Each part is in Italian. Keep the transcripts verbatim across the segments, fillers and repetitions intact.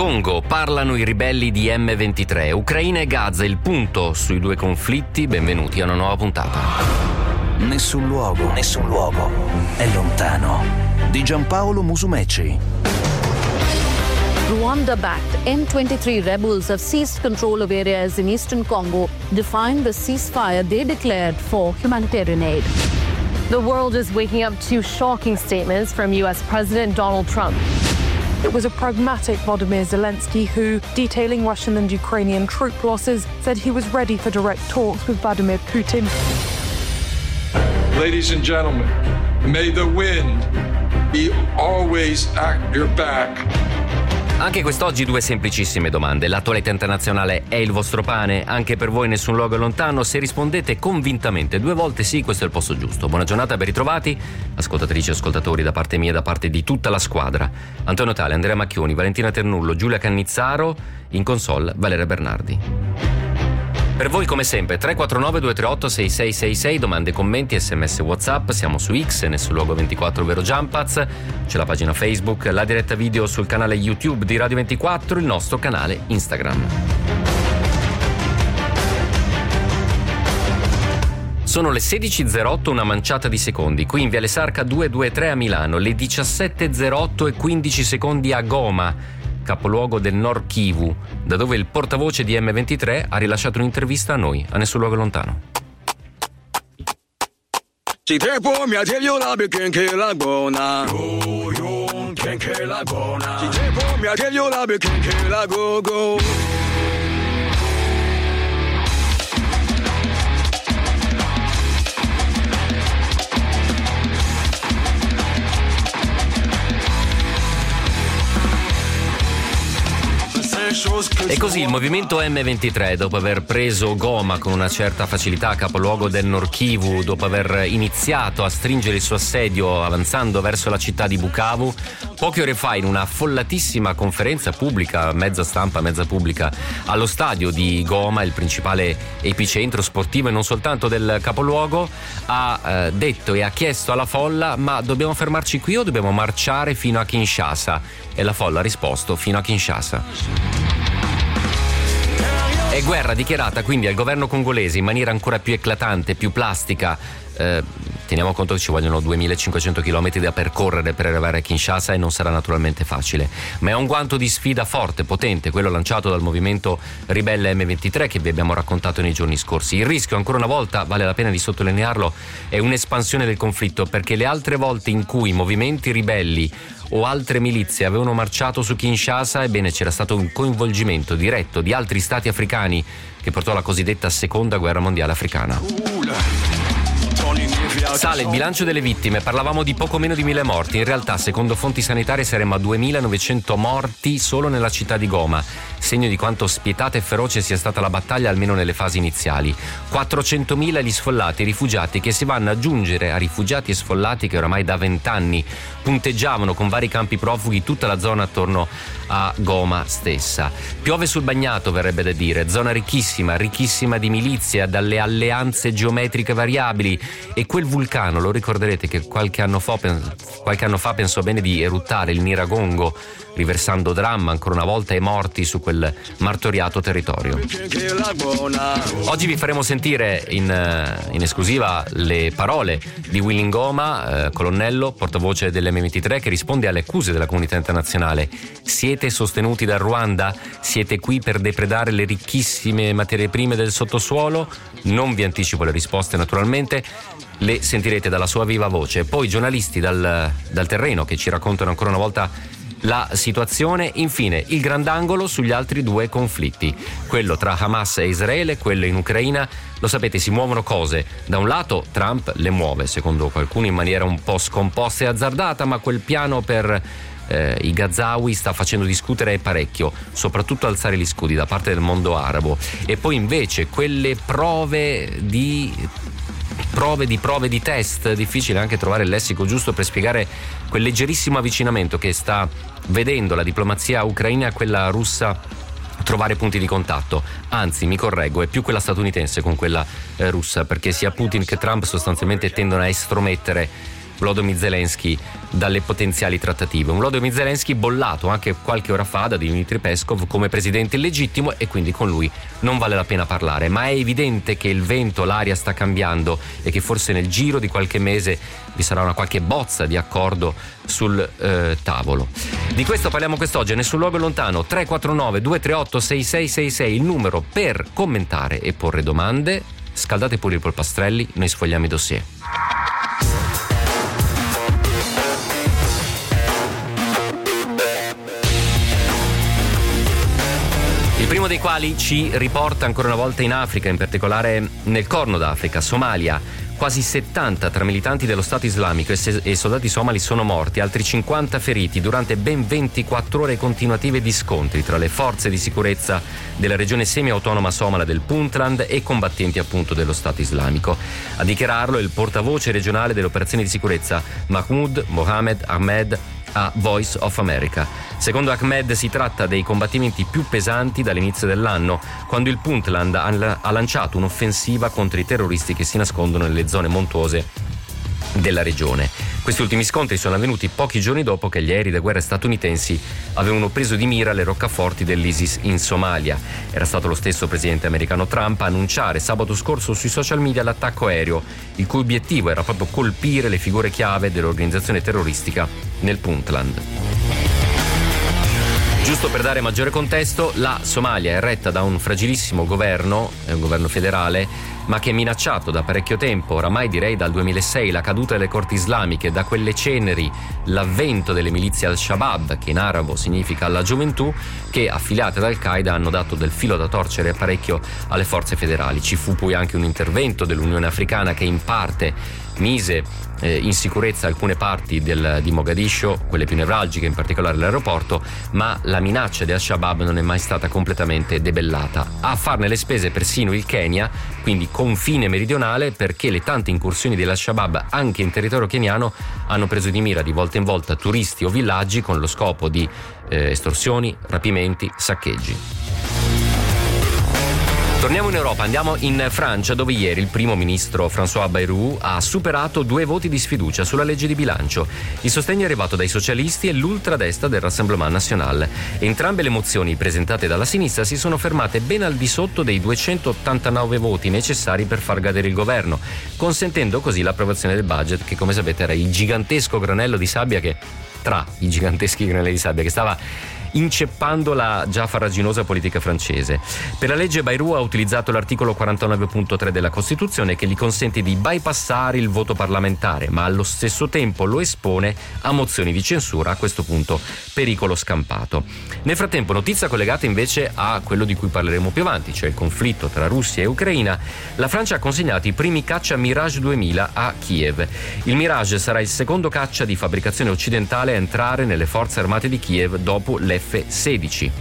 Congo, parlano i ribelli di emme ventitré. Ucraina e Gaza, il punto sui due conflitti. Benvenuti a una nuova puntata. Nessun luogo, nessun luogo è lontano. Di Giampaolo Musumeci. Rwanda-backed M twenty-three rebels have seized control of areas in eastern Congo, defying the ceasefire they declared for humanitarian aid. The world is waking up to shocking statements from U S President Donald Trump. It was a pragmatic Volodymyr Zelensky who, detailing Russian and Ukrainian troop losses, said he was ready for direct talks with Vladimir Putin. Ladies and gentlemen, may the wind be always at your back. Anche quest'oggi due semplicissime domande. L'attualità internazionale è il vostro pane? Anche per voi nessun luogo è lontano? Se rispondete convintamente due volte sì, questo è il posto giusto. Buona giornata, ben ritrovati, ascoltatrici e ascoltatori, da parte mia e da parte di tutta la squadra. Antonio Tale, Andrea Macchioni, Valentina Ternullo, Giulia Cannizzaro, in console Valeria Bernardi. Per voi come sempre tre quattro nove due tre otto sei sei sei sei, domande, commenti, sms, whatsapp. Siamo su X, Nessun Luogo ventiquattro, ovvero Jumpaz. C'è la pagina Facebook, la diretta video sul canale YouTube di Radio ventiquattro, il nostro canale Instagram. Sono le sedici e zero otto, una manciata di secondi. Qui in Viale Sarca duecentoventitré a Milano, le diciassette e zero otto e quindici secondi a Goma, capoluogo del Nord Kivu, da dove il portavoce di emme ventitré ha rilasciato un'intervista a noi, a Nessun Luogo Lontano. E così il movimento emme ventitré, dopo aver preso Goma con una certa facilità, capoluogo del Nord Kivu, dopo aver iniziato a stringere il suo assedio avanzando verso la città di Bukavu, poche ore fa in una affollatissima conferenza pubblica, mezza stampa, mezza pubblica, allo stadio di Goma, il principale epicentro sportivo e non soltanto del capoluogo, ha eh, detto e ha chiesto alla folla: ma dobbiamo fermarci qui o dobbiamo marciare fino a Kinshasa? E la folla ha risposto: fino a Kinshasa. È guerra dichiarata quindi al governo congolese in maniera ancora più eclatante, più plastica. Eh, teniamo conto che ci vogliono duemilacinquecento chilometri da percorrere per arrivare a Kinshasa e non sarà naturalmente facile, ma è un guanto di sfida forte, potente, quello lanciato dal movimento ribelle emme ventitré che vi abbiamo raccontato nei giorni scorsi. Il rischio, ancora una volta, vale la pena di sottolinearlo, è un'espansione del conflitto, perché le altre volte in cui movimenti ribelli o altre milizie avevano marciato su Kinshasa, ebbene c'era stato un coinvolgimento diretto di altri stati africani che portò alla cosiddetta seconda guerra mondiale africana. Sale il bilancio delle vittime, parlavamo di poco meno di mille morti, in realtà secondo fonti sanitarie saremmo a duemilanovecento morti solo nella città di Goma, segno di quanto spietata e feroce sia stata la battaglia almeno nelle fasi iniziali. quattrocentomila gli sfollati e rifugiati che si vanno ad aggiungere a rifugiati e sfollati che oramai da vent'anni punteggiavano con vari campi profughi tutta la zona attorno a Goma stessa. Piove sul bagnato, verrebbe da dire, zona ricchissima, ricchissima di milizie, dalle alleanze geometriche variabili, e quel vulcano, lo ricorderete che qualche anno fa, qualche anno fa pensò bene di eruttare, il Nyiragongo, riversando dramma ancora una volta e morti su quel martoriato territorio. Oggi vi faremo sentire in, in esclusiva le parole di Willy Ngoma, eh, colonnello, portavoce dell'emme ventitré, che risponde alle accuse della comunità internazionale. Siete sostenuti dal Ruanda? Siete qui per depredare le ricchissime materie prime del sottosuolo? Non vi anticipo le risposte, naturalmente, le sentirete dalla sua viva voce. Poi giornalisti dal, dal terreno che ci raccontano ancora una volta la situazione. Infine il grandangolo sugli altri due conflitti, quello tra Hamas e Israele, quello in Ucraina. Lo sapete, si muovono cose. Da un lato Trump le muove, secondo qualcuno in maniera un po' scomposta e azzardata, ma quel piano per eh, i Gazawi sta facendo discutere parecchio, soprattutto alzare gli scudi da parte del mondo arabo. E poi invece quelle prove di prove di prove di test, difficile anche trovare il lessico giusto per spiegare quel leggerissimo avvicinamento che sta vedendo la diplomazia ucraina a quella russa trovare punti di contatto. Anzi, mi correggo, è più quella statunitense con quella eh, russa, perché sia Putin che Trump sostanzialmente tendono a estromettere Volodymyr Zelensky dalle potenziali trattative. Un Volodymyr Zelensky bollato anche qualche ora fa da Dmitry Peskov come presidente illegittimo, e quindi con lui non vale la pena parlare. Ma è evidente che il vento, l'aria sta cambiando e che forse nel giro di qualche mese vi sarà una qualche bozza di accordo sul eh, tavolo. Di questo parliamo quest'oggi, Nessun luogo lontano. Tre quattro nove due tre otto sei sei sei sei il numero per commentare e porre domande. Scaldate pure i polpastrelli, noi sfogliamo i dossier. Il primo dei quali ci riporta ancora una volta in Africa, in particolare nel Corno d'Africa, Somalia. Quasi settanta tra militanti dello Stato islamico e soldati somali sono morti, altri cinquanta feriti durante ben ventiquattro ore continuative di scontri tra le forze di sicurezza della regione semi-autonoma somala del Puntland e combattenti appunto dello Stato islamico. A dichiararlo il portavoce regionale delle operazioni di sicurezza Mahmoud Mohamed Ahmed a Voice of America. Secondo Ahmed si tratta dei combattimenti più pesanti dall'inizio dell'anno, quando il Puntland ha lanciato un'offensiva contro i terroristi che si nascondono nelle zone montuose della regione. Questi ultimi scontri sono avvenuti pochi giorni dopo che gli aerei da guerra statunitensi avevano preso di mira le roccaforti dell'ISIS in Somalia. Era stato lo stesso presidente americano Trump a annunciare sabato scorso sui social media l'attacco aereo, il cui obiettivo era proprio colpire le figure chiave dell'organizzazione terroristica nel Puntland. Giusto per dare maggiore contesto, la Somalia è retta da un fragilissimo governo, è un governo federale, ma che è minacciato da parecchio tempo, oramai direi dal duemilasei, la caduta delle corti islamiche, da quelle ceneri, l'avvento delle milizie al-Shabaab, che in arabo significa la gioventù, che affiliate ad Al-Qaeda hanno dato del filo da torcere parecchio alle forze federali. Ci fu poi anche un intervento dell'Unione Africana che in parte mise eh, in sicurezza alcune parti del, di Mogadiscio, quelle più nevralgiche, in particolare l'aeroporto, ma la minaccia di Al-Shabaab non è mai stata completamente debellata. A farne le spese persino il Kenya, quindi confine meridionale, perché le tante incursioni dell'Al-Shabaab anche in territorio keniano hanno preso di mira di volta in volta turisti o villaggi con lo scopo di eh, estorsioni, rapimenti, saccheggi. Torniamo in Europa, andiamo in Francia, dove ieri il primo ministro François Bayrou ha superato due voti di sfiducia sulla legge di bilancio. Il sostegno è arrivato dai socialisti e l'ultradestra del Rassemblement National. Entrambe le mozioni presentate dalla sinistra si sono fermate ben al di sotto dei duecentottantanove voti necessari per far cadere il governo, consentendo così l'approvazione del budget, che come sapete era il gigantesco granello di sabbia che, tra i giganteschi granelli di sabbia che stava inceppando la già farraginosa politica francese. Per la legge Bayrou ha utilizzato l'articolo quarantanove punto tre della Costituzione, che gli consente di bypassare il voto parlamentare, ma allo stesso tempo lo espone a mozioni di censura, a questo punto pericolo scampato. Nel frattempo, notizia collegata invece a quello di cui parleremo più avanti, cioè il conflitto tra Russia e Ucraina. La Francia ha consegnato i primi caccia Mirage duemila a Kiev. Il Mirage sarà il secondo caccia di fabbricazione occidentale a entrare nelle forze armate di Kiev dopo l'F sedici.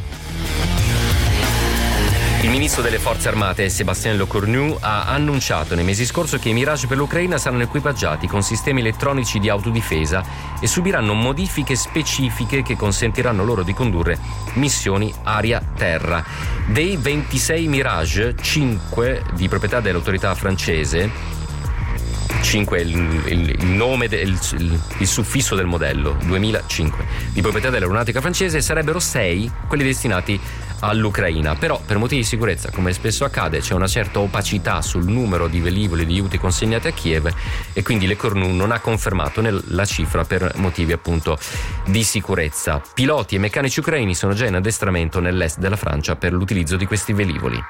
Il ministro delle forze armate Sébastien Lecornu ha annunciato nei mesi scorsi che i Mirage per l'Ucraina saranno equipaggiati con sistemi elettronici di autodifesa e subiranno modifiche specifiche che consentiranno loro di condurre missioni aria-terra. Dei ventisei Mirage, cinque di proprietà dell'autorità francese, cinque è il, il, il nome, de, il, il, il suffisso del modello, duemilacinque, di proprietà dell'aeronautica francese, sarebbero sei quelli destinati all'Ucraina. Però per motivi di sicurezza, come spesso accade, c'è una certa opacità sul numero di velivoli di aiuti consegnati a Kiev, e quindi Lecornu non ha confermato la cifra per motivi appunto di sicurezza. Piloti e meccanici ucraini sono già in addestramento nell'est della Francia per l'utilizzo di questi velivoli.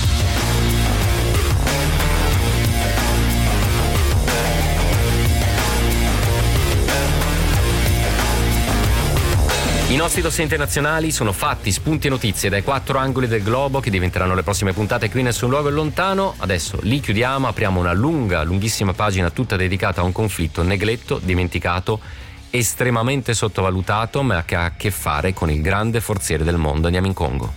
I nostri dossier internazionali sono fatti, spunti e notizie dai quattro angoli del globo che diventeranno le prossime puntate qui Nessun luogo è lontano. Adesso li chiudiamo, apriamo una lunga, lunghissima pagina tutta dedicata a un conflitto negletto, dimenticato, estremamente sottovalutato, ma che ha a che fare con il grande forziere del mondo. Andiamo in Congo.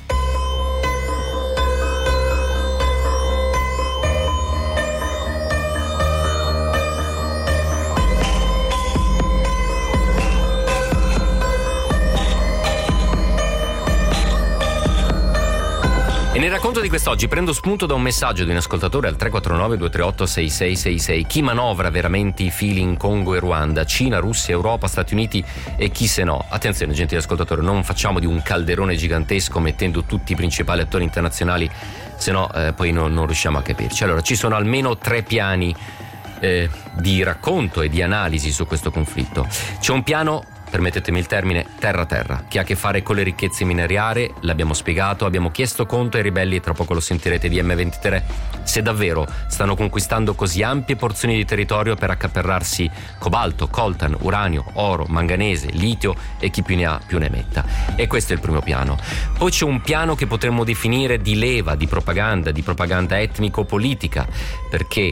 E nel racconto di quest'oggi prendo spunto da un messaggio di un ascoltatore al tre quattro nove due tre otto sei sei sei sei. Chi manovra veramente i fili in Congo e Ruanda? Cina, Russia, Europa, Stati Uniti e chi se no? Attenzione, gentile ascoltatore, non facciamo di un calderone gigantesco mettendo tutti i principali attori internazionali, se no eh, poi non, non riusciamo a capirci. Allora, ci sono almeno tre piani eh, di racconto e di analisi su questo conflitto. C'è un piano, permettetemi il termine, terra-terra, che ha a che fare con le ricchezze minerarie, l'abbiamo spiegato, abbiamo chiesto conto ai ribelli e tra poco lo sentirete di emme ventitré, se davvero stanno conquistando così ampie porzioni di territorio per accaparrarsi cobalto, coltan, uranio, oro, manganese, litio e chi più ne ha più ne metta. E questo è il primo piano. Poi c'è un piano che potremmo definire di leva, di propaganda, di propaganda etnico-politica, perché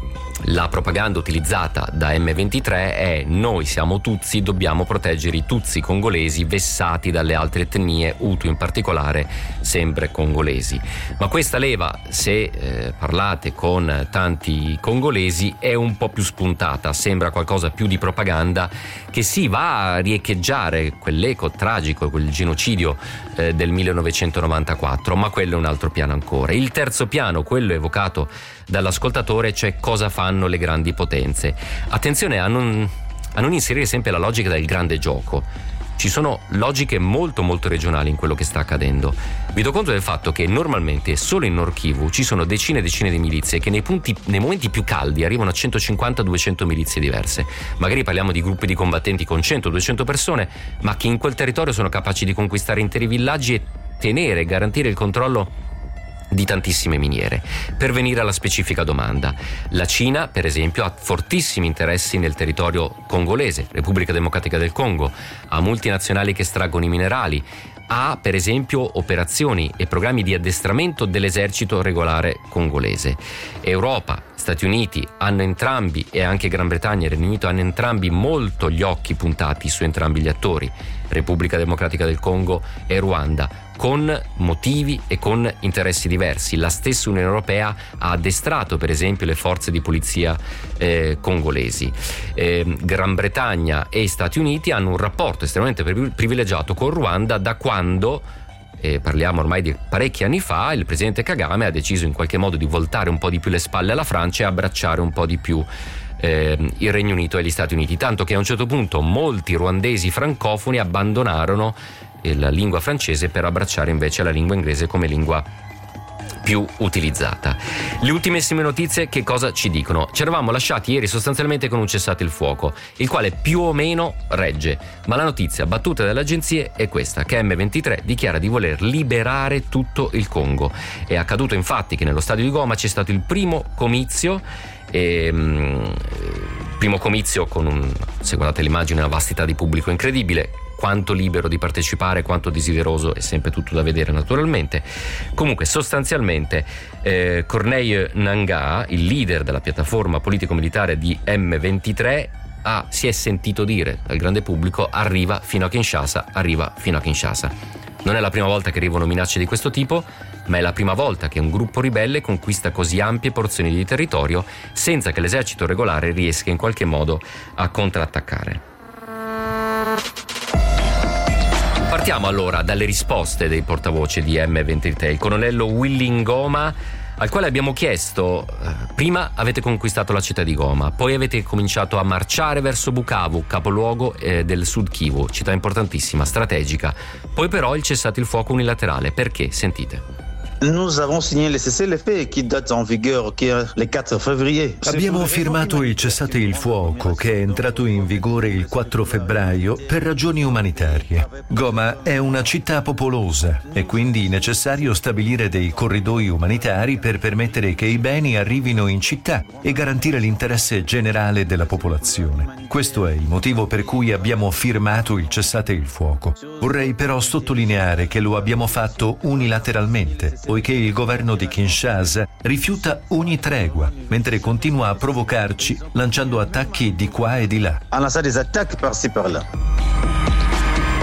la propaganda utilizzata da emme ventitré è: noi siamo Tutsi, dobbiamo proteggere i Tutsi congolesi vessati dalle altre etnie, Hutu in particolare, sempre congolesi. Ma questa leva, se eh, parlate con tanti congolesi, è un po' più spuntata, sembra qualcosa più di propaganda che si va a riecheggiare quell'eco tragico, quel genocidio eh, del millenovecentonovantaquattro, ma quello è un altro piano ancora. Il terzo piano, quello evocato dall'ascoltatore, cioè cosa fanno le grandi potenze. Attenzione a non, a non inserire sempre la logica del grande gioco. Ci sono logiche molto molto regionali in quello che sta accadendo. Vi do conto del fatto che normalmente solo in Nord Kivu ci sono decine e decine di milizie che nei, punti, nei momenti più caldi arrivano a centocinquanta duecento milizie diverse. Magari parliamo di gruppi di combattenti con cento duecento persone, ma che in quel territorio sono capaci di conquistare interi villaggi e tenere e garantire il controllo di tantissime miniere. Per venire alla specifica domanda, la Cina, per esempio, ha fortissimi interessi nel territorio congolese, Repubblica Democratica del Congo, ha multinazionali che estraggono i minerali, ha per esempio operazioni e programmi di addestramento dell'esercito regolare congolese. Europa, Stati Uniti hanno entrambi, e anche Gran Bretagna e Regno Unito hanno entrambi molto gli occhi puntati su entrambi gli attori, Repubblica Democratica del Congo e Ruanda, con motivi e con interessi diversi. La stessa Unione Europea ha addestrato per esempio le forze di polizia eh, congolesi. Eh, Gran Bretagna e Stati Uniti hanno un rapporto estremamente privilegiato con Ruanda da quando, eh, parliamo ormai di parecchi anni fa, il presidente Kagame ha deciso in qualche modo di voltare un po' di più le spalle alla Francia e abbracciare un po' di più Eh, il Regno Unito e gli Stati Uniti, tanto che a un certo punto molti ruandesi francofoni abbandonarono eh, la lingua francese per abbracciare invece la lingua inglese come lingua più utilizzata. Le ultimissime notizie che cosa ci dicono? Ci eravamo lasciati ieri sostanzialmente con un cessate il fuoco, il quale più o meno regge, ma la notizia battuta dalle agenzie è questa, che emme ventitré dichiara di voler liberare tutto il Congo. È accaduto infatti che nello stadio di Goma c'è stato il primo comizio E, um, primo comizio con un, se guardate l'immagine, una vastità di pubblico incredibile, quanto libero di partecipare, quanto desideroso è sempre tutto da vedere naturalmente. Comunque sostanzialmente eh, Corneille Nangaa, il leader della piattaforma politico-militare di emme ventitré, ha, si è sentito dire dal grande pubblico: arriva fino a Kinshasa, arriva fino a Kinshasa. Non è la prima volta che arrivano minacce di questo tipo, ma è la prima volta che un gruppo ribelle conquista così ampie porzioni di territorio senza che l'esercito regolare riesca in qualche modo a contrattaccare. Partiamo allora dalle risposte dei portavoce di emme ventitré. Il colonnello Willy Ngoma, al quale abbiamo chiesto: eh, prima avete conquistato la città di Goma, poi avete cominciato a marciare verso Bukavu, capoluogo eh, del Sud Kivu, città importantissima, strategica, poi però il cessate il fuoco unilaterale. Perché? Sentite. Nous avons signé le cessez-le-feu qui date en vigueur qui est le quattro février. Abbiamo firmato il cessate il fuoco che è entrato in vigore il quattro febbraio per ragioni umanitarie. Goma è una città popolosa e quindi è necessario stabilire dei corridoi umanitari per permettere che i beni arrivino in città e garantire l'interesse generale della popolazione. Questo è il motivo per cui abbiamo firmato il cessate il fuoco. Vorrei però sottolineare che lo abbiamo fatto unilateralmente, poiché il governo di Kinshasa rifiuta ogni tregua, mentre continua a provocarci lanciando attacchi di qua e di là. On a des attaques par-ci par-là.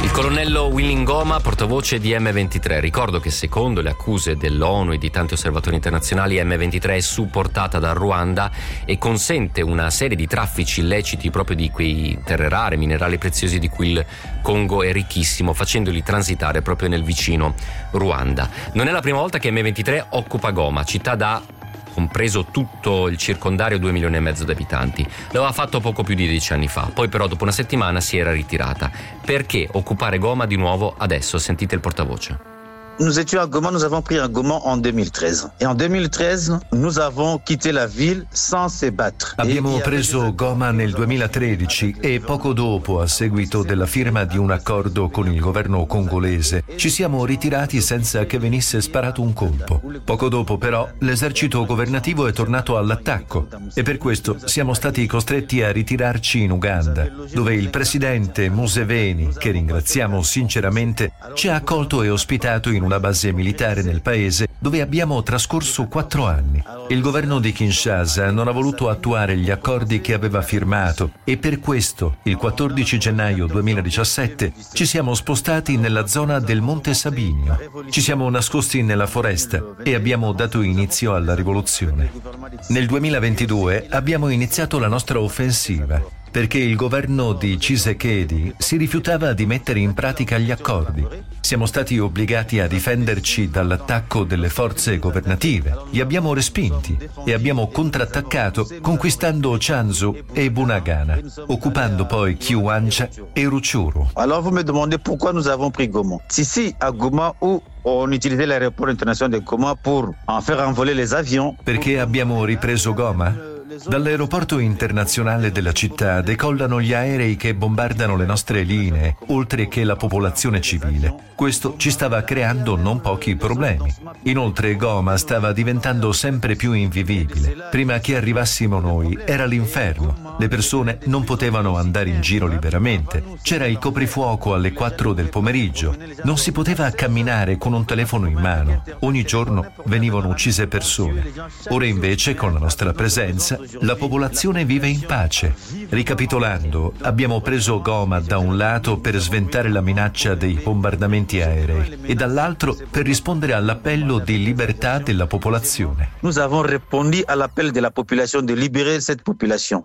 Il colonnello Willy Ngoma, portavoce di emme ventitré. Ricordo che secondo le accuse dell'ONU e di tanti osservatori internazionali, emme ventitré è supportata dal Ruanda e consente una serie di traffici illeciti proprio di quei terre rare, minerali preziosi di cui il Congo è ricchissimo, facendoli transitare proprio nel vicino Ruanda. Non è la prima volta che emme ventitré occupa Goma, città da, compreso tutto il circondario, due milioni e mezzo di abitanti. L'aveva fatto poco più di dieci anni fa, poi però dopo una settimana si era ritirata. Perché occupare Goma di nuovo adesso? Sentite il portavoce. Nous étions à Goma, nous avons pris un Goma en duemilatreize. Et en duemilatreize, nous avons quitté la ville sans se battre. Abbiamo preso Goma nel duemilatredici e poco dopo, a seguito della firma di un accordo con il governo congolese, ci siamo ritirati senza che venisse sparato un colpo. Poco dopo, però, l'esercito governativo è tornato all'attacco e per questo siamo stati costretti a ritirarci in Uganda, dove il presidente Museveni, che ringraziamo sinceramente, ci ha accolto e ospitato in una base militare nel paese dove abbiamo trascorso quattro anni. Il governo di Kinshasa non ha voluto attuare gli accordi che aveva firmato e per questo il quattordici gennaio duemiladiciassette ci siamo spostati nella zona del Monte Sabinio. Ci siamo nascosti nella foresta e abbiamo dato inizio alla rivoluzione. Nel duemilaventidue abbiamo iniziato la nostra offensiva perché il governo di Tshisekedi si rifiutava di mettere in pratica gli accordi. Siamo stati obbligati a difenderci dall'attacco delle forze governative. Li abbiamo respinti e abbiamo contrattaccato conquistando Chanzu e Bunagana, occupando poi Kiwanja e Rutshuru. Alors vous me demandez pourquoi nous avons pris Goma. Ici à Goma où on utilisait l'aéroport international de Goma pour en faire envoler les avions. Perché abbiamo ripreso Goma? Dall'aeroporto internazionale della città decollano gli aerei che bombardano le nostre linee, oltre che la popolazione civile. Questo ci stava creando non pochi problemi. Inoltre Goma stava diventando sempre più invivibile. Prima che arrivassimo noi era l'inferno. Le persone non potevano andare in giro liberamente. C'era il coprifuoco alle quattro del pomeriggio. Non si poteva camminare con un telefono in mano. Ogni giorno venivano uccise persone. Ora invece, con la nostra presenza, la popolazione vive in pace. Ricapitolando, abbiamo preso Goma da un lato per sventare la minaccia dei bombardamenti aerei e dall'altro per rispondere all'appello di libertà della popolazione. Nous avons répondu à l'appel de la population de libérer cette population.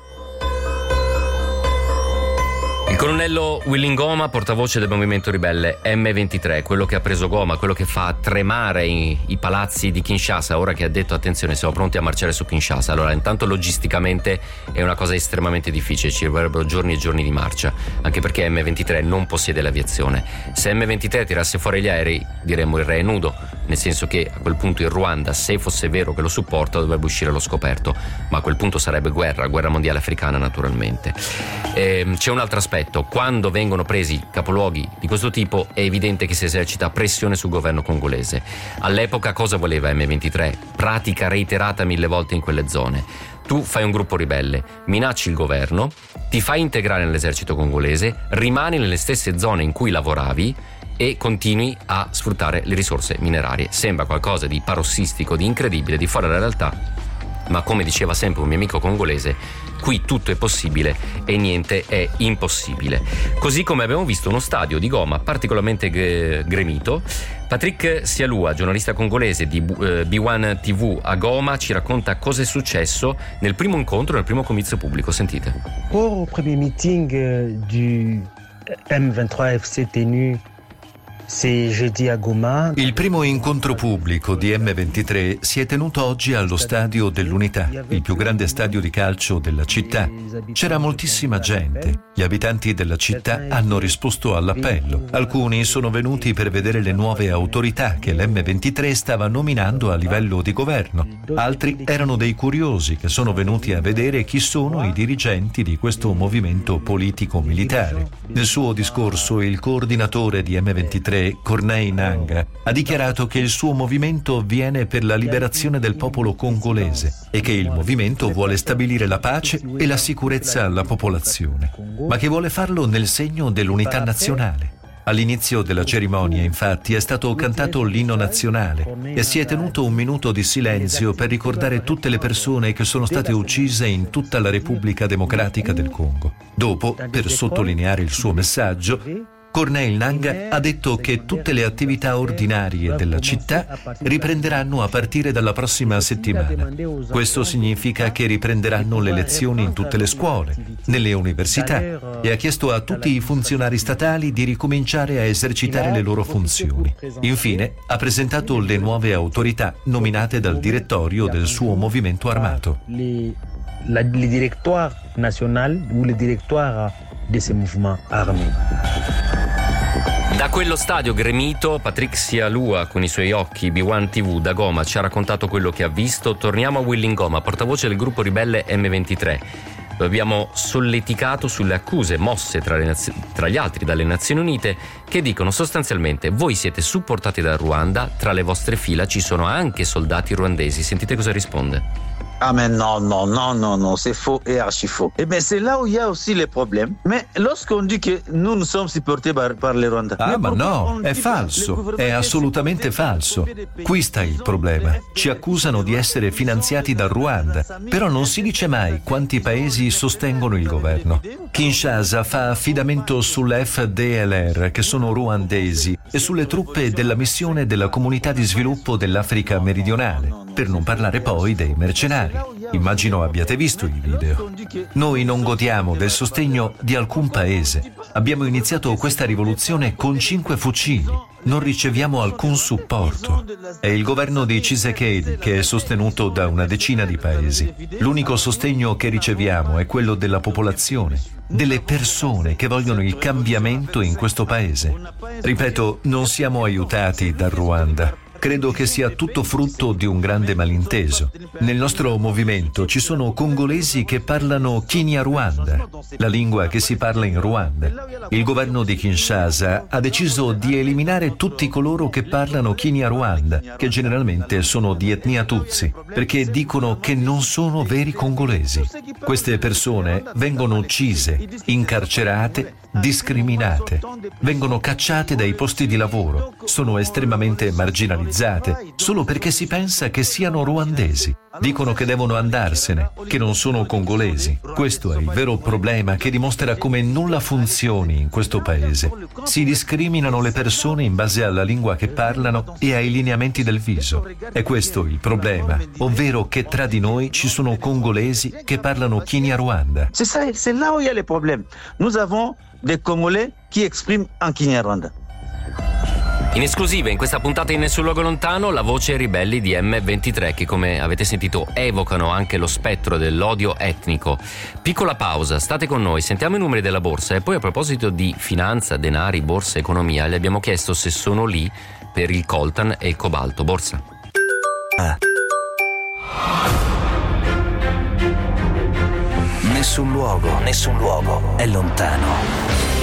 Il colonnello Willy Ngoma, portavoce del movimento ribelle emme ventitré, quello che ha preso Goma, quello che fa tremare i, i palazzi di Kinshasa, ora che ha detto attenzione, siamo pronti a marciare su Kinshasa. Allora, intanto logisticamente è una cosa estremamente difficile, ci vorrebbero giorni e giorni di marcia, anche perché emme ventitré non possiede l'aviazione. Se emme ventitré tirasse fuori gli aerei, diremmo il re è nudo, nel senso che a quel punto il Ruanda, se fosse vero che lo supporta, dovrebbe uscire allo scoperto, ma a quel punto sarebbe guerra, guerra mondiale africana naturalmente. E, c'è un altro aspetto. Quando vengono presi capoluoghi di questo tipo è evidente che si esercita pressione sul governo congolese. All'epoca cosa voleva emme ventitré? Pratica reiterata mille volte in quelle zone. Tu fai un gruppo ribelle, minacci il governo, ti fai integrare nell'esercito congolese, rimani nelle stesse zone in cui lavoravi e continui a sfruttare le risorse minerarie. Sembra qualcosa di parossistico, di incredibile, di fuori dalla realtà, ma come diceva sempre un mio amico congolese, qui tutto è possibile e niente è impossibile. Così come abbiamo visto uno stadio di Goma particolarmente g- gremito. Patrick Sialua, giornalista congolese di eh, B uno T V a Goma, ci racconta cosa è successo nel primo incontro, nel primo comizio pubblico. Sentite. Au premier meeting euh, du emme ventitré F C tenu Il primo incontro pubblico di emme ventitré si è tenuto oggi allo Stadio dell'Unità, il più grande stadio di calcio della città. C'era moltissima gente. Gli abitanti della città hanno risposto all'appello. Alcuni sono venuti per vedere le nuove autorità che l'emme ventitré stava nominando a livello di governo. Altri erano dei curiosi che sono venuti a vedere chi sono i dirigenti di questo movimento politico-militare. Nel suo discorso il coordinatore di emme ventitré, Corneille Nangaa, ha dichiarato che il suo movimento viene per la liberazione del popolo congolese e che il movimento vuole stabilire la pace e la sicurezza alla popolazione, ma che vuole farlo nel segno dell'unità nazionale. All'inizio della cerimonia, infatti, è stato cantato l'inno nazionale e si è tenuto un minuto di silenzio per ricordare tutte le persone che sono state uccise in tutta la Repubblica Democratica del Congo. Dopo, per sottolineare il suo messaggio, Corneille Nangaa ha detto che tutte le attività ordinarie della città riprenderanno a partire dalla prossima settimana. Questo significa che riprenderanno le lezioni in tutte le scuole, nelle università, e ha chiesto a tutti i funzionari statali di ricominciare a esercitare le loro funzioni. Infine, ha presentato le nuove autorità nominate dal direttorio del suo movimento armato. Le, la, le directoire national ou le directoire de ces mouvements armés. Da quello stadio gremito, Patrick Sialua con i suoi occhi B uno T V da Goma ci ha raccontato quello che ha visto. Torniamo a Willy Ngoma, portavoce del gruppo ribelle M ventitré. Lo abbiamo solleticato sulle accuse mosse tra, le naz- tra gli altri dalle Nazioni Unite, che dicono sostanzialmente: voi siete supportati dal Ruanda, tra le vostre fila ci sono anche soldati ruandesi. Sentite cosa risponde. Ah mais non, non, non, non, non, c'est faux et archi faux. Eh bien c'est là où il y a aussi les problèmes. Mais lorsqu'on dit que nous nous sommes supportés par, par le Rwanda. Ah ma no, è falso, è assolutamente falso. Qui sta il problema. Ci accusano di essere finanziati dal Ruanda, però non si dice mai quanti paesi sostengono il governo. Kinshasa fa affidamento sull'F D L R, che sono ruandesi, e sulle truppe della missione della Comunità di Sviluppo dell'Africa Meridionale, per non parlare poi dei mercenari. Immagino abbiate visto i video. Noi non godiamo del sostegno di alcun paese. Abbiamo iniziato questa rivoluzione con cinque fucili. Non riceviamo alcun supporto. È il governo di Tshisekedi che è sostenuto da una decina di paesi. L'unico sostegno che riceviamo è quello della popolazione, delle persone che vogliono il cambiamento in questo paese. Ripeto, non siamo aiutati dal Ruanda. Credo che sia tutto frutto di un grande malinteso. Nel nostro movimento ci sono congolesi che parlano Kinyarwanda, la lingua che si parla in Ruanda. Il governo di Kinshasa ha deciso di eliminare tutti coloro che parlano Kinyarwanda, che generalmente sono di etnia Tutsi, perché dicono che non sono veri congolesi. Queste persone vengono uccise, incarcerate, discriminate, vengono cacciate dai posti di lavoro, sono estremamente marginalizzate solo perché si pensa che siano ruandesi. Dicono che devono andarsene, che non sono congolesi. Questo è il vero problema che dimostra come nulla funzioni in questo paese. Si discriminano le persone in base alla lingua che parlano e ai lineamenti del viso. È questo il problema, ovvero che tra di noi ci sono congolesi che parlano Kinyarwanda. C'est ça, c'est là où il y a les problèmes. Nous avons des Congolais qui expriment en Kinyarwanda. In esclusiva in questa puntata in Nessun Luogo Lontano la voce ai ribelli di M ventitré, che come avete sentito evocano anche lo spettro dell'odio etnico. Piccola pausa, state con noi, sentiamo i numeri della borsa e poi a proposito di finanza, denari, borsa, economia, le abbiamo chiesto se sono lì per il coltan e il cobalto. Borsa. Ah. Nessun luogo, nessun luogo è lontano.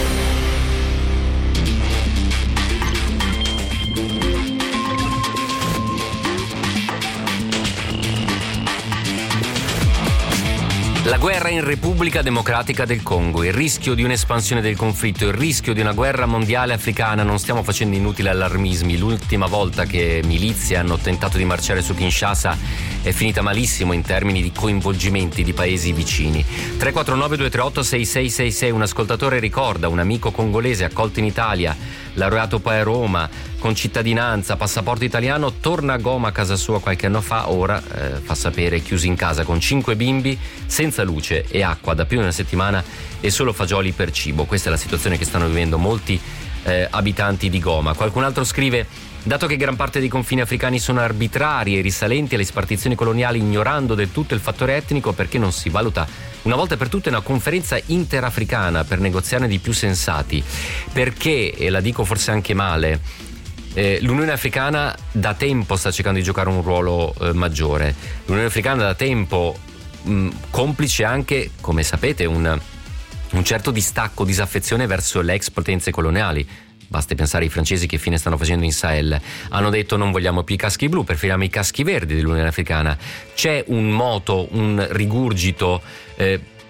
La guerra in Repubblica Democratica del Congo, il rischio di un'espansione del conflitto, il rischio di una guerra mondiale africana. Non stiamo facendo inutili allarmismi. L'ultima volta che milizie hanno tentato di marciare su Kinshasa è finita malissimo in termini di coinvolgimenti di paesi vicini. tre quattro nove due tre otto sei sei sei sei, un ascoltatore ricorda un amico congolese accolto in Italia, laureato poi a Roma, con cittadinanza, passaporto italiano, torna a Goma a casa sua qualche anno fa, ora eh, fa sapere chiusi in casa con cinque bimbi, senza luce e acqua da più di una settimana e solo fagioli per cibo. Questa è la situazione che stanno vivendo molti eh, abitanti di Goma. Qualcun altro scrive: dato che gran parte dei confini africani sono arbitrari e risalenti alle spartizioni coloniali, ignorando del tutto il fattore etnico, perché non si valuta una volta per tutte una conferenza interafricana per negoziarne di più sensati? Perché, e la dico forse anche male, eh, l'Unione Africana da tempo sta cercando di giocare un ruolo eh, maggiore. L'Unione Africana da tempo mh, complice anche, come sapete, un, un certo distacco, disaffezione verso le ex potenze coloniali. Basti pensare ai francesi che fine stanno facendo in Sahel. Hanno detto non vogliamo più i caschi blu, preferiamo i caschi verdi dell'Unione Africana. C'è un moto, un rigurgito eh,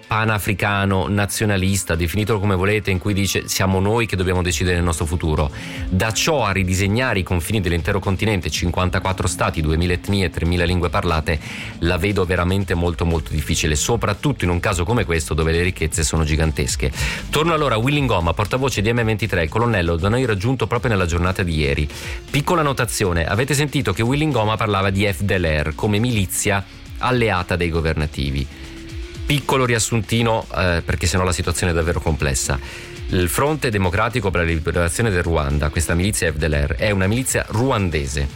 panafricano, nazionalista, definitelo come volete, in cui dice siamo noi che dobbiamo decidere il nostro futuro. Da ciò a ridisegnare i confini dell'intero continente, cinquantaquattro stati, duemila etnie, tremila lingue parlate, la vedo veramente molto molto difficile, soprattutto in un caso come questo dove le ricchezze sono gigantesche. Torno allora a Willy Ngoma, portavoce di emme ventitré, il colonnello da noi raggiunto proprio nella giornata di ieri. Piccola notazione, avete sentito che Willy Ngoma parlava di F D L R come milizia alleata dei governativi. Piccolo riassuntino eh, perché sennò la situazione è davvero complessa. Il Fronte Democratico per la Liberazione del Ruanda, questa milizia F D L R, è una milizia ruandese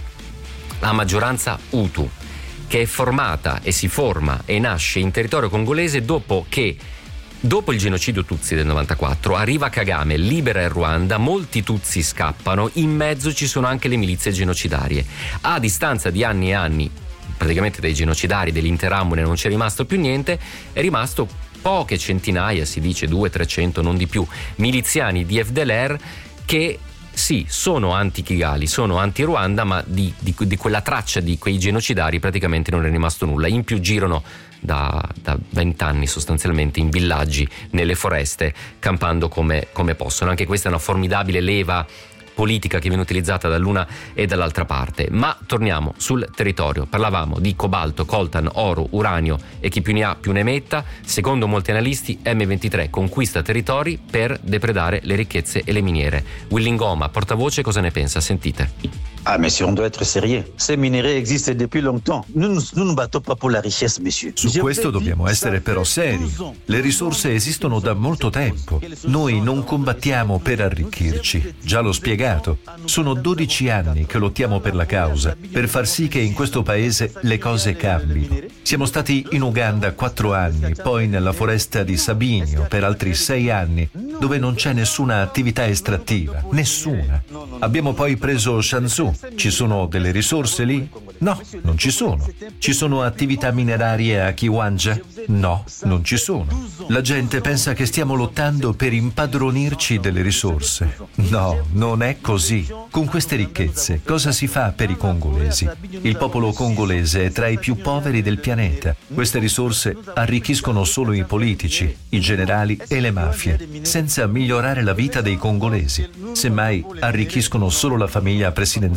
a maggioranza Hutu, che è formata e si forma e nasce in territorio congolese dopo che dopo il genocidio Tutsi del novantaquattro arriva Kagame, libera il Ruanda, molti Tutsi scappano, in mezzo ci sono anche le milizie genocidarie. A distanza di anni e anni, praticamente dai genocidari, dell'Interahamwe non c'è rimasto più niente, è rimasto poche centinaia, si dice due trecento, non di più, miliziani di F D L R che sì, sono anti-Kigali, sono anti-Ruanda, ma di, di, di quella traccia di quei genocidari praticamente non è rimasto nulla. In più girano da vent'anni sostanzialmente in villaggi, nelle foreste, campando come, come possono. Anche questa è una formidabile leva politica che viene utilizzata dall'una e dall'altra parte. Ma torniamo sul territorio. Parlavamo di cobalto, coltan, oro, uranio e chi più ne ha più ne metta. Secondo molti analisti emme ventitré conquista territori per depredare le ricchezze e le miniere. Willy Ngoma, portavoce, cosa ne pensa? Sentite. Ah, mais si on doit être sérieux. Ces minerais existent depuis longtemps. Nous nous ne battons pas pour la richesse, monsieur. Su questo dobbiamo essere però seri. Le risorse esistono da molto tempo. Noi non combattiamo per arricchirci. Già l'ho spiegato. Sono dodici anni che lottiamo per la causa, per far sì che in questo paese le cose cambino. Siamo stati in Uganda quattro anni, poi nella foresta di Sabinio per altri sei anni, dove non c'è nessuna attività estrattiva. Nessuna. Abbiamo poi preso Shansu. Ci sono delle risorse lì? No, non ci sono. Ci sono attività minerarie a Kiwanja? No, non ci sono. La gente pensa che stiamo lottando per impadronirci delle risorse. No, non è così. Con queste ricchezze, cosa si fa per i congolesi? Il popolo congolese è tra i più poveri del pianeta. Queste risorse arricchiscono solo i politici, i generali e le mafie, senza migliorare la vita dei congolesi. Semmai arricchiscono solo la famiglia presidenziale.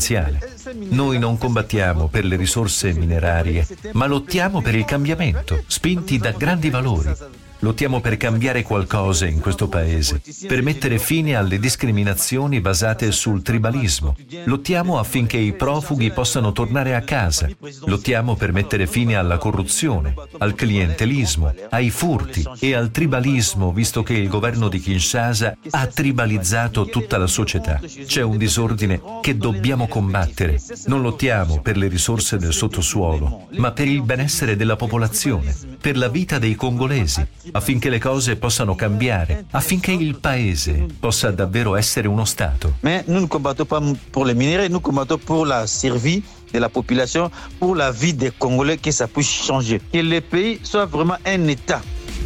Noi non combattiamo per le risorse minerarie, ma lottiamo per il cambiamento, spinti da grandi valori. Lottiamo per cambiare qualcosa in questo paese, per mettere fine alle discriminazioni basate sul tribalismo. Lottiamo affinché i profughi possano tornare a casa. Lottiamo per mettere fine alla corruzione, al clientelismo, ai furti e al tribalismo, visto che il governo di Kinshasa ha tribalizzato tutta la società. C'è un disordine che dobbiamo combattere. Non lottiamo per le risorse del sottosuolo, ma per il benessere della popolazione, per la vita dei congolesi, affinché le cose possano cambiare, affinché il paese possa davvero essere uno Stato. Mais nous ne combattons pas pour les minéraux, nous combattons pour la survie de la population, pour la vie des Congolais, que ça puisse changer, que le pays soit vraiment un État.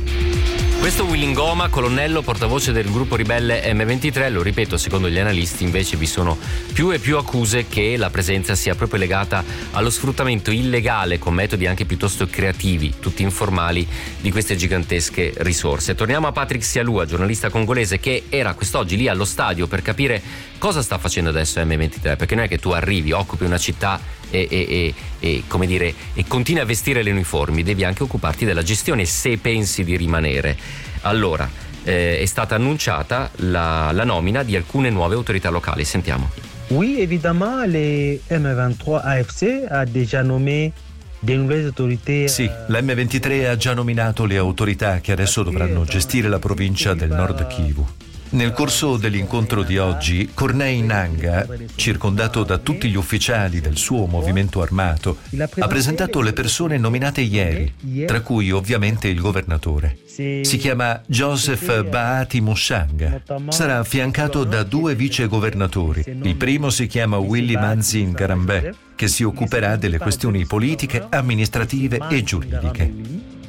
Questo Willy Ngoma, colonnello, portavoce del gruppo ribelle emme ventitré, lo ripeto, secondo gli analisti invece vi sono più e più accuse che la presenza sia proprio legata allo sfruttamento illegale con metodi anche piuttosto creativi, tutti informali, di queste gigantesche risorse. Torniamo a Patrick Sialua, giornalista congolese che era quest'oggi lì allo stadio per capire cosa sta facendo adesso emme ventitré, perché non è che tu arrivi, occupi una città e, e, e, e come dire e continui a vestire le uniformi, devi anche occuparti della gestione se pensi di rimanere. Allora eh, è stata annunciata la, la nomina di alcune nuove autorità locali. Sentiamo. Oui, évidemment, le emme ventitré A F C a déjà nommé des nouvelles autorités. Sì, la emme ventitré ha già nominato le autorità che adesso dovranno gestire la provincia del Nord Kivu. Nel corso dell'incontro di oggi, Corneille Nangaa, circondato da tutti gli ufficiali del suo movimento armato, ha presentato le persone nominate ieri, tra cui ovviamente il governatore. Si chiama Joseph Bahati Mushanga. Sarà affiancato da due vicegovernatori. Il primo si chiama Willy Manzi Ngarambe, che si occuperà delle questioni politiche, amministrative e giuridiche.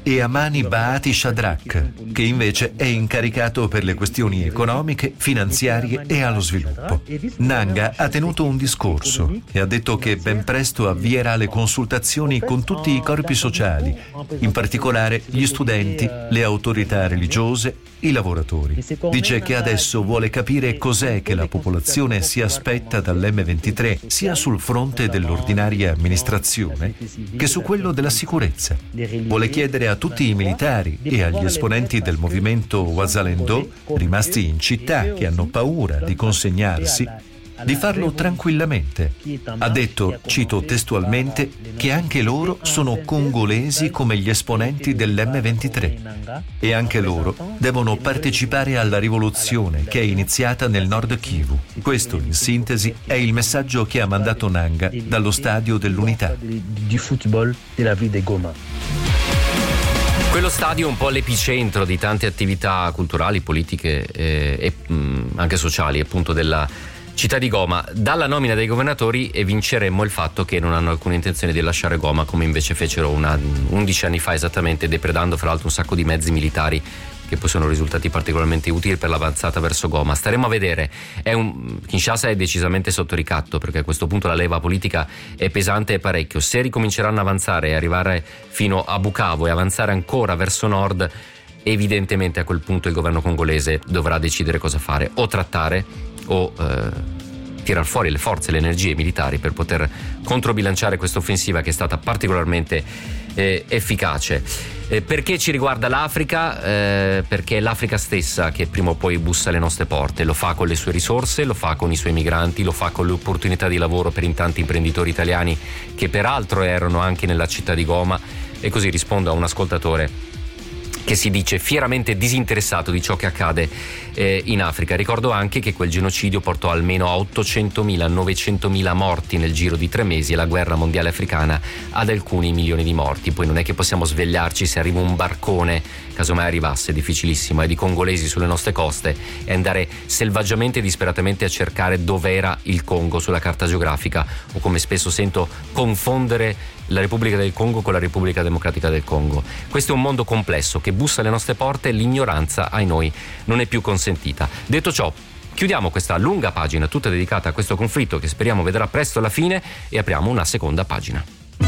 e Amani Bahati Shadrach, che invece è incaricato per le questioni economiche, finanziarie e allo sviluppo. Nanga ha tenuto un discorso e ha detto che ben presto avvierà le consultazioni con tutti i corpi sociali, in particolare gli studenti, le autorità religiose, i lavoratori. Dice che adesso vuole capire cos'è che la popolazione si aspetta dall'emme ventitré, sia sul fronte dell'ordinaria amministrazione che su quello della sicurezza. Vuole chiedere a tutti i militari e agli esponenti del movimento Wazalendo, rimasti in città, che hanno paura di consegnarsi, di farlo tranquillamente. Ha detto, cito testualmente, che anche loro sono congolesi come gli esponenti dell'emme ventitré e anche loro devono partecipare alla rivoluzione che è iniziata nel Nord Kivu. Questo, in sintesi, è il messaggio che ha mandato Nanga dallo stadio dell'Unità. Du football della ville di Goma. Quello stadio è un po' l'epicentro di tante attività culturali, politiche eh, e mh, anche sociali, appunto, della città di Goma. Dalla nomina dei governatori evinceremmo il fatto che non hanno alcuna intenzione di lasciare Goma, come invece fecero una, undici anni fa esattamente, depredando fra l'altro un sacco di mezzi militari che poi sono risultati particolarmente utili per l'avanzata verso Goma. Staremo a vedere. È un, Kinshasa è decisamente sotto ricatto, perché a questo punto la leva politica è pesante e parecchio. Se ricominceranno ad avanzare e arrivare fino a Bukavu e avanzare ancora verso nord, evidentemente a quel punto il governo congolese dovrà decidere cosa fare, o trattare o eh, tirar fuori le forze, le energie militari per poter controbilanciare questa offensiva che è stata particolarmente eh, efficace. Eh, perché ci riguarda l'Africa? Eh, perché è l'Africa stessa che prima o poi bussa alle nostre porte, lo fa con le sue risorse, lo fa con i suoi migranti, lo fa con le opportunità di lavoro per in tanti imprenditori italiani che peraltro erano anche nella città di Goma. E così rispondo a un ascoltatore che si dice fieramente disinteressato di ciò che accade eh, in Africa. Ricordo anche che quel genocidio portò almeno a ottocentomila novecentomila morti nel giro di tre mesi e la guerra mondiale africana ad alcuni milioni di morti. Poi non è che possiamo svegliarci se arriva un barcone, casomai arrivasse, difficilissimo, e di congolesi sulle nostre coste, e andare selvaggiamente e disperatamente a cercare dov'era il Congo sulla carta geografica, o come spesso sento confondere la Repubblica del Congo con la Repubblica Democratica del Congo. Questo è un mondo complesso che bussa alle nostre porte e l'ignoranza, ai noi, non è più consentita. Detto ciò, chiudiamo questa lunga pagina tutta dedicata a questo conflitto che speriamo vedrà presto la fine e apriamo una seconda pagina.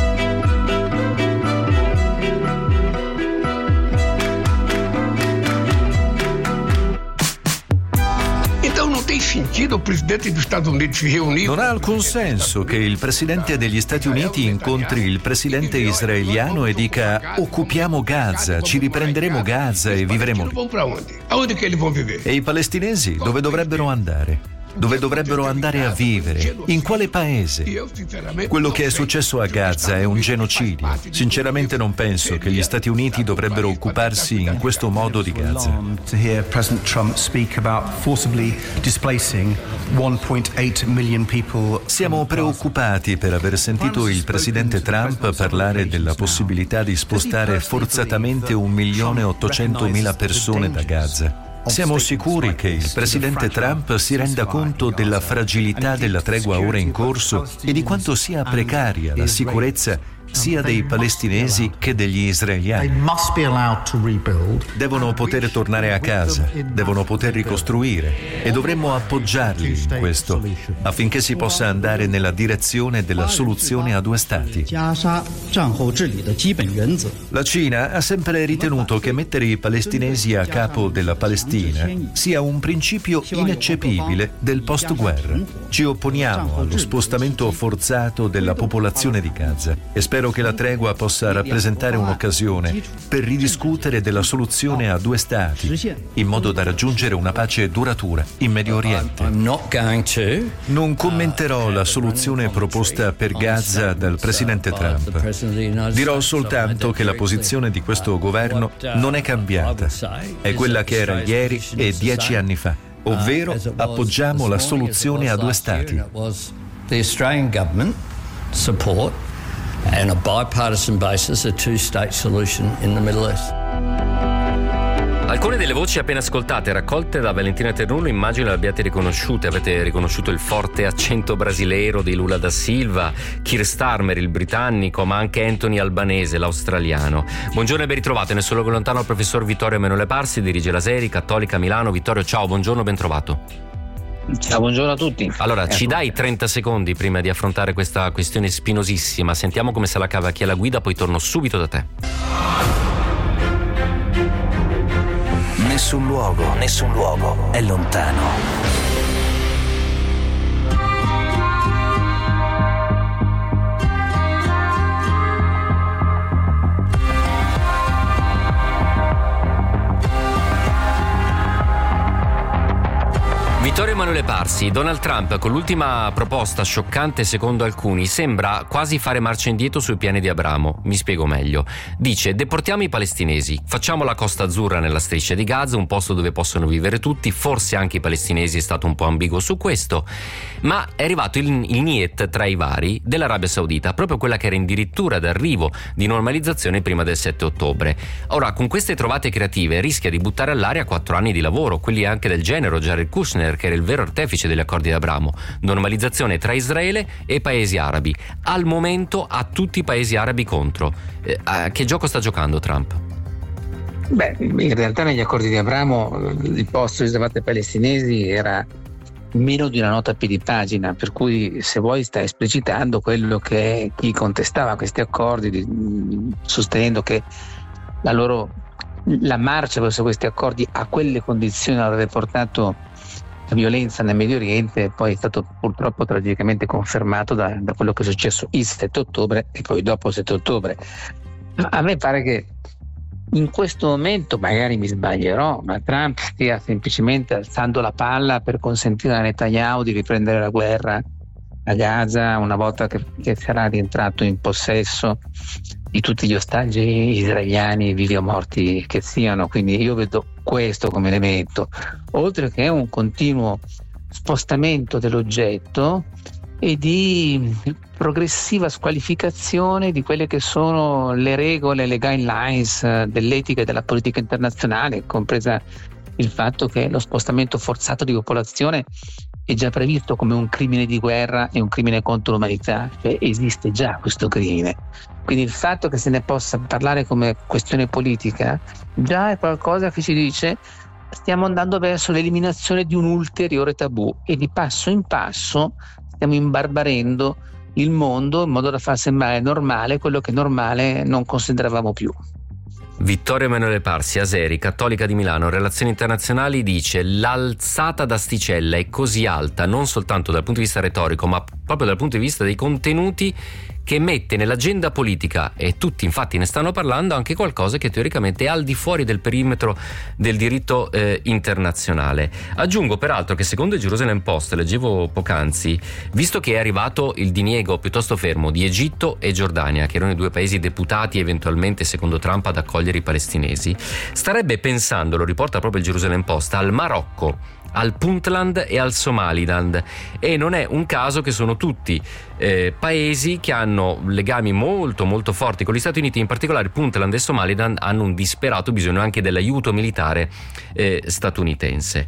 Non ha alcun senso che il presidente degli Stati Uniti incontri il presidente israeliano e dica: occupiamo Gaza, ci riprenderemo Gaza e vivremo lì. E i palestinesi dove dovrebbero andare? Dove dovrebbero andare a vivere? In quale paese? Quello che è successo a Gaza è un genocidio. Sinceramente non penso che gli Stati Uniti dovrebbero occuparsi in questo modo di Gaza. Siamo preoccupati per aver sentito il presidente Trump parlare della possibilità di spostare forzatamente un milione e ottocentomila persone da Gaza. Siamo sicuri che il presidente Trump si renda conto della fragilità della tregua ora in corso e di quanto sia precaria la sicurezza sia dei palestinesi che degli israeliani. Devono poter tornare a casa, devono poter ricostruire e dovremmo appoggiarli in questo affinché si possa andare nella direzione della soluzione a due stati. La Cina ha sempre ritenuto che mettere i palestinesi a capo della Palestina sia un principio ineccepibile del post-guerra. Ci opponiamo allo spostamento forzato della popolazione di Gaza e spero che la tregua possa rappresentare un'occasione per ridiscutere della soluzione a due stati, in modo da raggiungere una pace duratura in Medio Oriente. Non commenterò la soluzione proposta per Gaza dal presidente Trump. Dirò soltanto che la posizione di questo governo non è cambiata. È quella che era ieri e dieci anni fa, ovvero appoggiamo la soluzione a due stati. And a bipartisan basis, a two-state solution in the Middle East. Alcune delle voci appena ascoltate, raccolte da Valentina Ternullo, immagino le abbiate riconosciute. Avete riconosciuto il forte accento brasileiro di Lula da Silva, Keir Starmer, il britannico, ma anche Anthony Albanese, l'australiano. Buongiorno e ben ritrovato. Nel suo luogo lontano il professor Vittorio Emanuele Parsi, dirige la Seri, Cattolica Milano. Vittorio, ciao, buongiorno, ben trovato. Ciao, buongiorno a tutti. Allora, ecco. Ci dai trenta secondi prima di affrontare questa questione spinosissima. Sentiamo come se la cava chi è la guida, poi torno subito da te. Nessun luogo, nessun luogo è lontano. Vittorio Emanuele Parsi, Donald Trump con l'ultima proposta scioccante secondo alcuni sembra quasi fare marcia indietro sui piani di Abramo. Mi spiego meglio. Dice: deportiamo i palestinesi, facciamo la Costa Azzurra nella striscia di Gaza, un posto dove possono vivere tutti, forse anche i palestinesi, è stato un po' ambiguo su questo, ma è arrivato il, il niet tra i vari dell'Arabia Saudita, proprio quella che era addirittura d'arrivo di normalizzazione prima del sette ottobre. Ora, con queste trovate creative rischia di buttare all'aria quattro anni di lavoro, quelli anche del genero Jared Kushner, che era il vero artefice degli accordi di Abramo, normalizzazione tra Israele e paesi arabi. Al momento ha tutti i paesi arabi contro. Eh, a che gioco sta giocando Trump? Beh, in realtà negli accordi di Abramo il posto riservato ai palestinesi era meno di una nota a piedi pagina, per cui se vuoi sta esplicitando quello che chi contestava questi accordi, di, sostenendo che la loro la marcia verso questi accordi a quelle condizioni avrebbe portato violenza nel Medio Oriente, poi è stato purtroppo tragicamente confermato da, da quello che è successo il sette ottobre e poi dopo il sette ottobre. A me pare che in questo momento, magari mi sbaglierò, ma Trump stia semplicemente alzando la palla per consentire a Netanyahu di riprendere la guerra a Gaza una volta che, che sarà rientrato in possesso di tutti gli ostaggi israeliani, vivi o morti che siano. Quindi io vedo questo come elemento, oltre che un continuo spostamento dell'oggetto e di progressiva squalificazione di quelle che sono le regole, le guidelines dell'etica e della politica internazionale, compresa il fatto che lo spostamento forzato di popolazione è già previsto come un crimine di guerra e un crimine contro l'umanità, cioè esiste già questo crimine. Quindi il fatto che se ne possa parlare come questione politica già è qualcosa che ci dice stiamo andando verso l'eliminazione di un ulteriore tabù e di passo in passo stiamo imbarbarendo il mondo in modo da far sembrare normale quello che normale non consideravamo più. Vittorio Emanuele Parsi, Aseri, Cattolica di Milano, Relazioni Internazionali, dice: l'alzata d'asticella è così alta non soltanto dal punto di vista retorico ma proprio dal punto di vista dei contenuti, che mette nell'agenda politica, e tutti infatti ne stanno parlando, anche qualcosa che teoricamente è al di fuori del perimetro del diritto eh, internazionale. Aggiungo peraltro che secondo il Jerusalem Post, leggevo poc'anzi, visto che è arrivato il diniego piuttosto fermo di Egitto e Giordania, che erano i due paesi deputati eventualmente secondo Trump ad accogliere i palestinesi, starebbe pensando, lo riporta proprio il Jerusalem Post, al Marocco, al Puntland e al Somaliland, e non è un caso che sono tutti eh, paesi che hanno legami molto molto forti con gli Stati Uniti. In particolare Puntland e Somaliland hanno un disperato bisogno anche dell'aiuto militare eh, statunitense.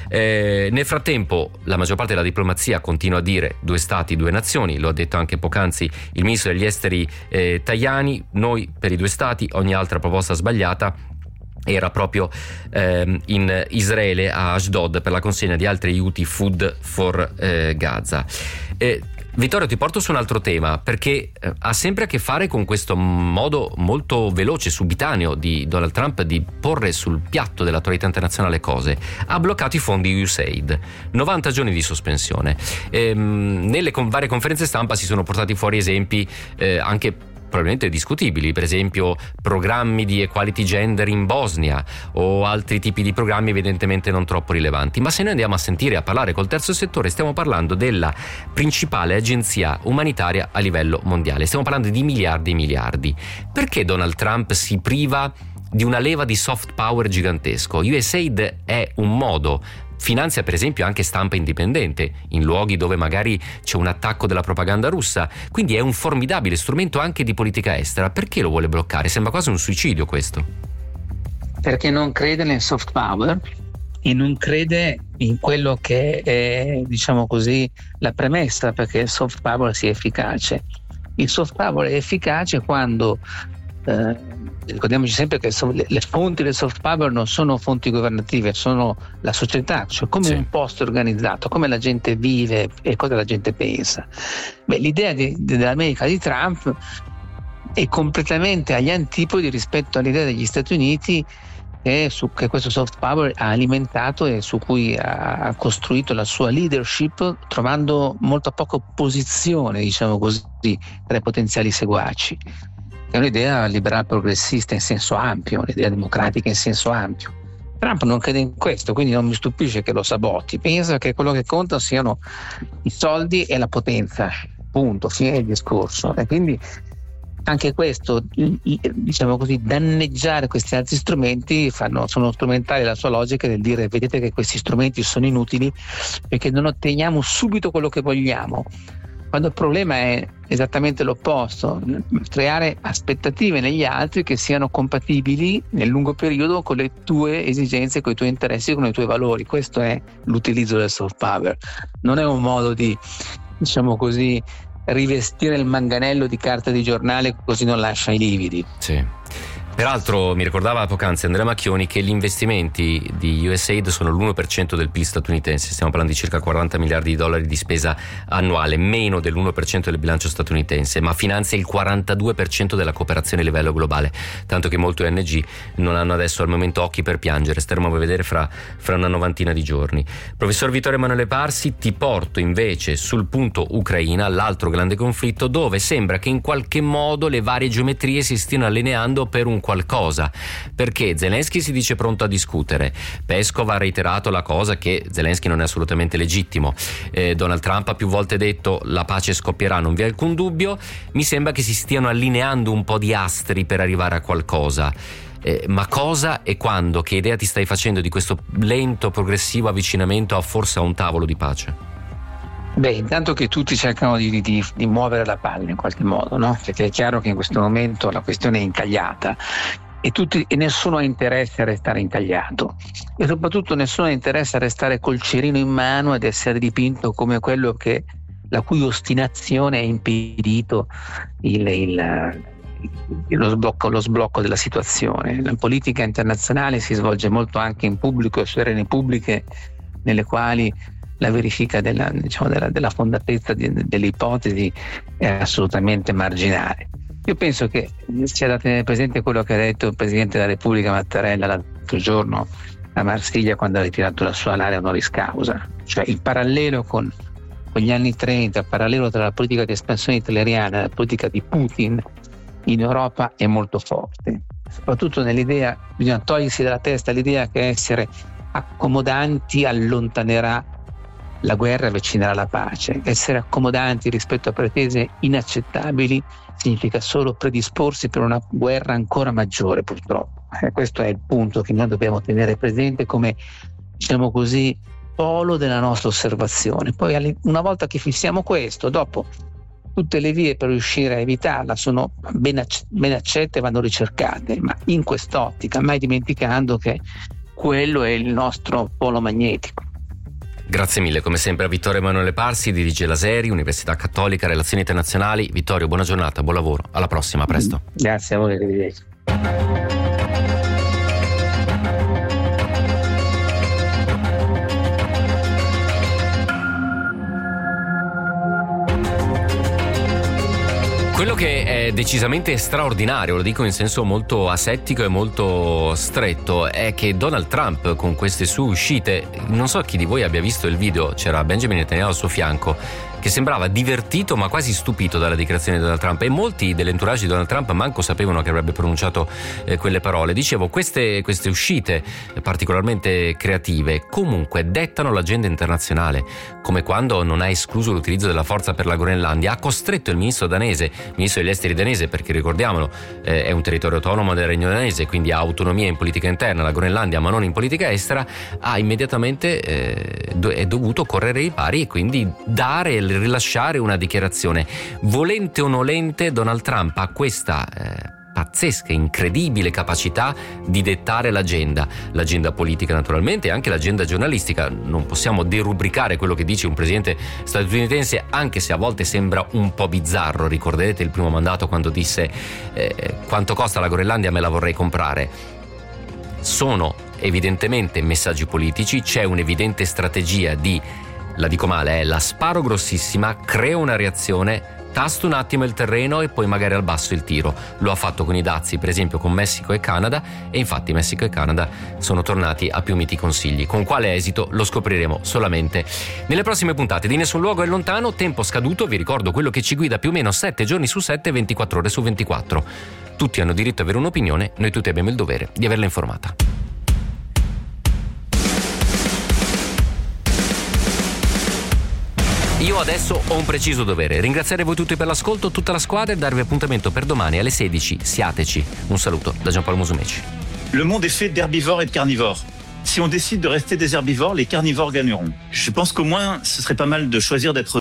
Eh, nel frattempo la maggior parte della diplomazia continua a dire due stati, due nazioni, lo ha detto anche poc'anzi il ministro degli esteri eh, Tajani: noi per i due stati, ogni altra proposta sbagliata. Era proprio ehm, in Israele a Ashdod per la consegna di altri aiuti Food for eh, Gaza. Eh, Vittorio, ti porto su un altro tema, perché eh, ha sempre a che fare con questo modo molto veloce, subitaneo di Donald Trump di porre sul piatto dell'autorità internazionale cose. Ha bloccato i fondi U S A I D, novanta giorni di sospensione. Ehm, nelle con- varie conferenze stampa si sono portati fuori esempi eh, anche probabilmente discutibili, per esempio programmi di equality gender in Bosnia o altri tipi di programmi evidentemente non troppo rilevanti. Ma se noi andiamo a sentire, a parlare col terzo settore, stiamo parlando della principale agenzia umanitaria a livello mondiale, stiamo parlando di miliardi e miliardi. Perché Donald Trump si priva di una leva di soft power gigantesco? U S A I D è un modo, finanzia per esempio anche stampa indipendente in luoghi dove magari c'è un attacco della propaganda russa, quindi è un formidabile strumento anche di politica estera. Perché lo vuole bloccare? Sembra quasi un suicidio questo. perché non crede nel soft power e non crede in quello che è, diciamo così, la premessa perché il soft power sia efficace. Il soft power è efficace quando eh, ricordiamoci sempre che le, le fonti del soft power non sono fonti governative, sono la società, cioè come sì. un posto organizzato, come la gente vive e cosa la gente pensa. Beh, l'idea di, di, dell'America di Trump è completamente agli antipodi rispetto all'idea degli Stati Uniti che, su, che questo soft power ha alimentato e su cui ha costruito la sua leadership, trovando molto poca opposizione, diciamo così, tra i potenziali seguaci. È un'idea liberal progressista in senso ampio, un'idea democratica in senso ampio. Trump non crede in questo, quindi non mi stupisce che lo saboti. Pensa che quello che conta siano i soldi e la potenza, punto, fine del discorso. E quindi anche questo, diciamo così, danneggiare questi altri strumenti fanno, sono strumentali la sua logica del dire: vedete che questi strumenti sono inutili perché non otteniamo subito quello che vogliamo, quando il problema è esattamente l'opposto, creare aspettative negli altri che siano compatibili nel lungo periodo con le tue esigenze, con i tuoi interessi, con i tuoi valori. Questo è l'utilizzo del soft power, non è un modo di, diciamo così, rivestire il manganello di carta di giornale così non lascia i lividi. Sì. Peraltro mi ricordava poc'anzi Andrea Macchioni che gli investimenti di U S A I D sono l'uno per cento del P I L statunitense, stiamo parlando di circa quaranta miliardi di dollari di spesa annuale, meno dell'uno per cento del bilancio statunitense, ma finanzia il quarantadue per cento della cooperazione a livello globale, tanto che molti O N G non hanno adesso al momento occhi per piangere, staremo a vedere fra, fra una novantina di giorni. Professor Vittorio Emanuele Parsi, ti porto invece sul punto Ucraina, l'altro grande conflitto dove sembra che in qualche modo le varie geometrie si stiano allineando per un qualcosa, perché Zelensky si dice pronto a discutere, Peskov ha reiterato la cosa che Zelensky non è assolutamente legittimo, eh, Donald Trump ha più volte detto la pace scoppierà, non vi è alcun dubbio. Mi sembra che si stiano allineando un po' di astri per arrivare a qualcosa, eh, ma cosa e quando? Che idea ti stai facendo di questo lento progressivo avvicinamento a forse a un tavolo di pace? Beh, intanto che tutti cercano di, di, di muovere la palla in qualche modo, no? Perché è chiaro che in questo momento la questione è incagliata e, tutti, e nessuno ha interesse a restare incagliato e soprattutto nessuno ha interesse a restare col cerino in mano ed essere dipinto come quello che la cui ostinazione ha impedito il, il, lo, sblocco, lo sblocco della situazione. La politica internazionale si svolge molto anche in pubblico e su arene pubbliche nelle quali la verifica della, diciamo, della, della fondatezza di, delle ipotesi è assolutamente marginale. Io penso che sia da tenere presente quello che ha detto il Presidente della Repubblica Mattarella l'altro giorno a Marsiglia quando ha ritirato la sua laurea honoris causa, cioè il parallelo con, con gli anni trenta, il parallelo tra la politica di espansione italiana e la politica di Putin in Europa è molto forte, soprattutto nell'idea, bisogna togliersi dalla testa l'idea che essere accomodanti allontanerà la guerra e avvicinerà la pace. Essere accomodanti rispetto a pretese inaccettabili significa solo predisporsi per una guerra ancora maggiore, purtroppo. Eh, questo è il punto che noi dobbiamo tenere presente come, diciamo così, polo della nostra osservazione. Poi una volta che fissiamo questo, dopo tutte le vie per riuscire a evitarla sono ben, acc- ben accette e vanno ricercate, ma in quest'ottica, mai dimenticando che quello è il nostro polo magnetico. Grazie mille, come sempre a Vittorio Emanuele Parsi, dirige l'A S E R I, Università Cattolica, Relazioni Internazionali. Vittorio, buona giornata, buon lavoro, alla prossima, a presto. Grazie a voi, arrivederci. Quello che è decisamente straordinario, lo dico in senso molto asettico e molto stretto, è che Donald Trump con queste sue uscite, non so chi di voi abbia visto il video, c'era Benjamin Netanyahu al suo fianco che sembrava divertito ma quasi stupito dalla dichiarazione di Donald Trump, e molti dell'entourage di Donald Trump manco sapevano che avrebbe pronunciato eh, quelle parole. Dicevo, queste, queste uscite particolarmente creative comunque dettano l'agenda internazionale, come quando non ha escluso l'utilizzo della forza per la Groenlandia, ha costretto il ministro danese, il ministro degli esteri danese, perché ricordiamolo eh, è un territorio autonomo del regno danese, quindi ha autonomia in politica interna la Groenlandia ma non in politica estera, ha immediatamente eh, do- è dovuto correre ai pari e quindi dare rilasciare una dichiarazione. Volente o nolente, Donald Trump ha questa eh, pazzesca, incredibile capacità di dettare l'agenda, l'agenda politica naturalmente e anche l'agenda giornalistica. Non possiamo derubricare quello che dice un presidente statunitense, anche se a volte sembra un po' bizzarro. Ricorderete il primo mandato quando disse eh, quanto costa la Groenlandia, me la vorrei comprare. Sono evidentemente messaggi politici, c'è un'evidente strategia di, la dico male, è la sparo grossissima, creo una reazione, tasto un attimo il terreno e poi magari al basso il tiro. Lo ha fatto con i dazi, per esempio con Messico e Canada, e infatti Messico e Canada sono tornati a più miti consigli. Con quale esito lo scopriremo solamente nelle prossime puntate di Nessun Luogo è Lontano. Tempo scaduto, vi ricordo quello che ci guida più o meno sette giorni su sette, ventiquattro ore su ventiquattro. Tutti hanno diritto ad avere un'opinione, noi tutti abbiamo il dovere di averla informata. Io adesso ho un preciso dovere: ringraziare voi tutti per l'ascolto, tutta la squadra, e darvi appuntamento per domani alle sedici. Siateci. Un saluto da Giampaolo Musumeci. Le monde est fait d'herbivores et de carnivores. Si on décide de rester des herbivores, les carnivores gagneront. Je pense qu'au moins, ce serait pas mal de choisir d'être